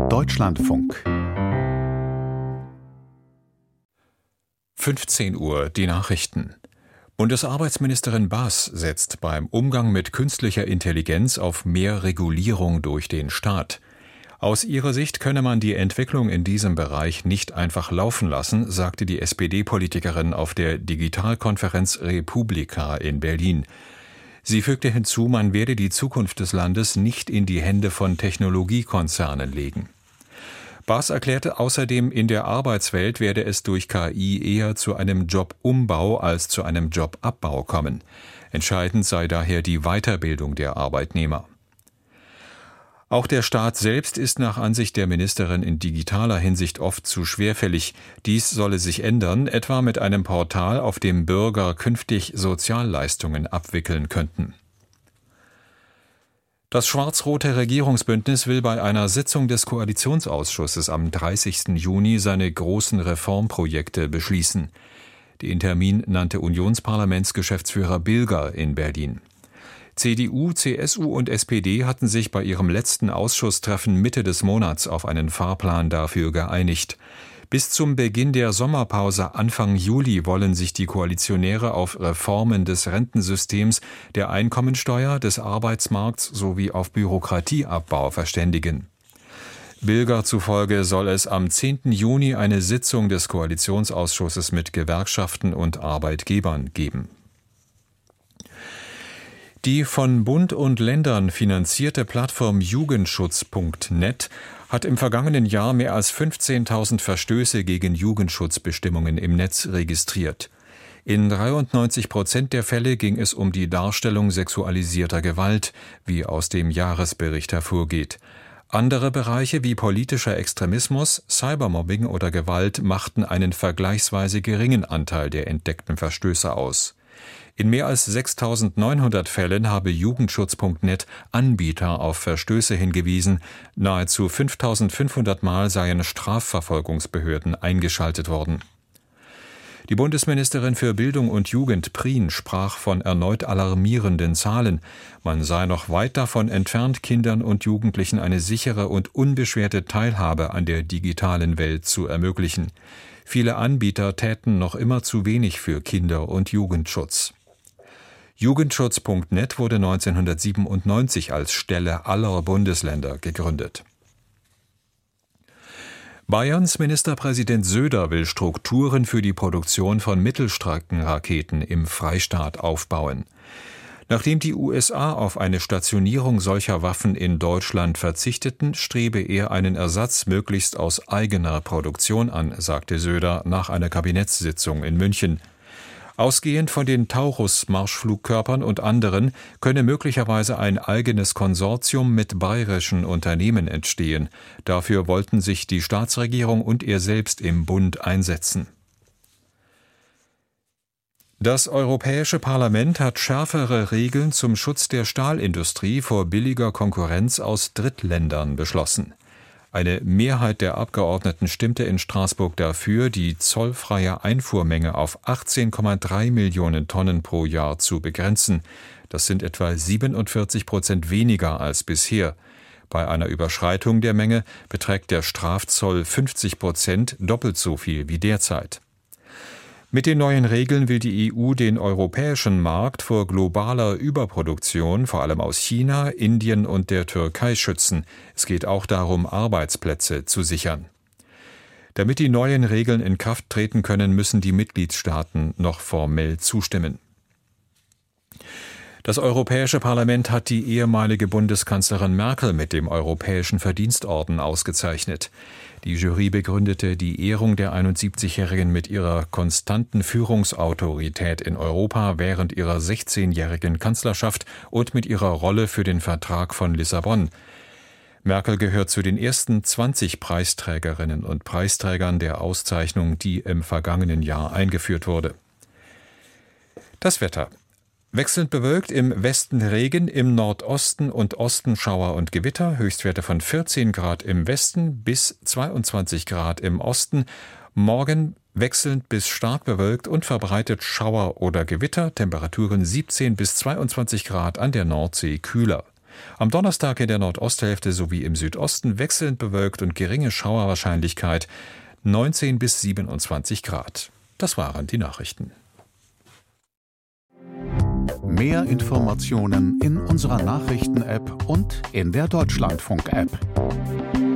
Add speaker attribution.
Speaker 1: Deutschlandfunk.
Speaker 2: 15 Uhr, die Nachrichten. Bundesarbeitsministerin Baas setzt beim Umgang mit künstlicher Intelligenz auf mehr Regulierung durch den Staat. Aus ihrer Sicht könne man die Entwicklung in diesem Bereich nicht einfach laufen lassen, sagte die SPD-Politikerin auf der Digitalkonferenz Republika in Berlin. Sie fügte hinzu, man werde die Zukunft des Landes nicht in die Hände von Technologiekonzernen legen. Baas erklärte außerdem, in der Arbeitswelt werde es durch KI eher zu einem Jobumbau als zu einem Jobabbau kommen. Entscheidend sei daher die Weiterbildung der Arbeitnehmer. Auch der Staat selbst ist nach Ansicht der Ministerin in digitaler Hinsicht oft zu schwerfällig. Dies solle sich ändern, etwa mit einem Portal, auf dem Bürger künftig Sozialleistungen abwickeln könnten. Das schwarz-rote Regierungsbündnis will bei einer Sitzung des Koalitionsausschusses am 30. Juni seine großen Reformprojekte beschließen. Den Termin nannte Unionsparlamentsgeschäftsführer Bilger in Berlin. CDU, CSU und SPD hatten sich bei ihrem letzten Ausschusstreffen Mitte des Monats auf einen Fahrplan dafür geeinigt. Bis zum Beginn der Sommerpause Anfang Juli wollen sich die Koalitionäre auf Reformen des Rentensystems, der Einkommensteuer, des Arbeitsmarkts sowie auf Bürokratieabbau verständigen. Bilger zufolge soll es am 10. Juni eine Sitzung des Koalitionsausschusses mit Gewerkschaften und Arbeitgebern geben. Die von Bund und Ländern finanzierte Plattform Jugendschutz.net hat im vergangenen Jahr mehr als 15.000 Verstöße gegen Jugendschutzbestimmungen im Netz registriert. In 93% der Fälle ging es um die Darstellung sexualisierter Gewalt, wie aus dem Jahresbericht hervorgeht. Andere Bereiche wie politischer Extremismus, Cybermobbing oder Gewalt machten einen vergleichsweise geringen Anteil der entdeckten Verstöße aus. In mehr als 6.900 Fällen habe Jugendschutz.net Anbieter auf Verstöße hingewiesen. Nahezu 5.500 Mal seien Strafverfolgungsbehörden eingeschaltet worden. Die Bundesministerin für Bildung und Jugend Prien sprach von erneut alarmierenden Zahlen. Man sei noch weit davon entfernt, Kindern und Jugendlichen eine sichere und unbeschwerte Teilhabe an der digitalen Welt zu ermöglichen. Viele Anbieter täten noch immer zu wenig für Kinder- und Jugendschutz. Jugendschutz.net wurde 1997 als Stelle aller Bundesländer gegründet. Bayerns Ministerpräsident Söder will Strukturen für die Produktion von Mittelstreckenraketen im Freistaat aufbauen. Nachdem die USA auf eine Stationierung solcher Waffen in Deutschland verzichteten, strebe er einen Ersatz möglichst aus eigener Produktion an, sagte Söder nach einer Kabinettssitzung in München. Ausgehend von den Taurus-Marschflugkörpern und anderen könne möglicherweise ein eigenes Konsortium mit bayerischen Unternehmen entstehen. Dafür wollten sich die Staatsregierung und er selbst im Bund einsetzen. Das Europäische Parlament hat schärfere Regeln zum Schutz der Stahlindustrie vor billiger Konkurrenz aus Drittländern beschlossen. Eine Mehrheit der Abgeordneten stimmte in Straßburg dafür, die zollfreie Einfuhrmenge auf 18,3 Millionen Tonnen pro Jahr zu begrenzen. Das sind etwa 47% weniger als bisher. Bei einer Überschreitung der Menge beträgt der Strafzoll 50%, doppelt so viel wie derzeit. Mit den neuen Regeln will die EU den europäischen Markt vor globaler Überproduktion, vor allem aus China, Indien und der Türkei, schützen. Es geht auch darum, Arbeitsplätze zu sichern. Damit die neuen Regeln in Kraft treten können, müssen die Mitgliedstaaten noch formell zustimmen. Das Europäische Parlament hat die ehemalige Bundeskanzlerin Merkel mit dem Europäischen Verdienstorden ausgezeichnet. Die Jury begründete die Ehrung der 71-Jährigen mit ihrer konstanten Führungsautorität in Europa während ihrer 16-jährigen Kanzlerschaft und mit ihrer Rolle für den Vertrag von Lissabon. Merkel gehört zu den ersten 20 Preisträgerinnen und Preisträgern der Auszeichnung, die im vergangenen Jahr eingeführt wurde. Das Wetter. Wechselnd bewölkt, im Westen Regen, im Nordosten und Osten Schauer und Gewitter, Höchstwerte von 14 Grad im Westen bis 22 Grad im Osten. Morgen wechselnd bis stark bewölkt und verbreitet Schauer oder Gewitter, Temperaturen 17 bis 22 Grad, an der Nordsee kühler. Am Donnerstag in der Nordosthälfte sowie im Südosten wechselnd bewölkt und geringe Schauerwahrscheinlichkeit, 19 bis 27 Grad. Das waren die Nachrichten.
Speaker 1: Mehr Informationen in unserer Nachrichten-App und in der Deutschlandfunk-App.